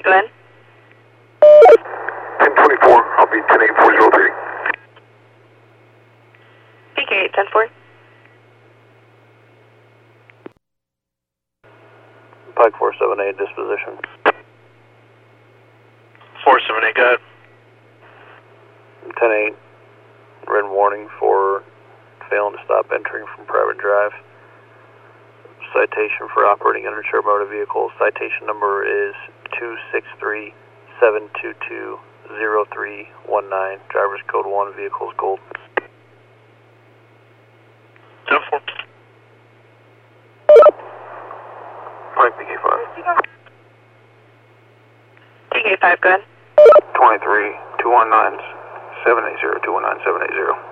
go ahead. 1024, I'll be 10840. PK 810-4. Pike 478 disposition. 478, go ahead. 10-8, red warning for failing to stop entering from private drive. Citation for operating uninsured motor vehicle. Citation number is 263-722-0319. Driver's code 1, vehicle's gold. 10-4. Pike PK5. PK 5, go ahead. 23, 219, 780, 219, 780.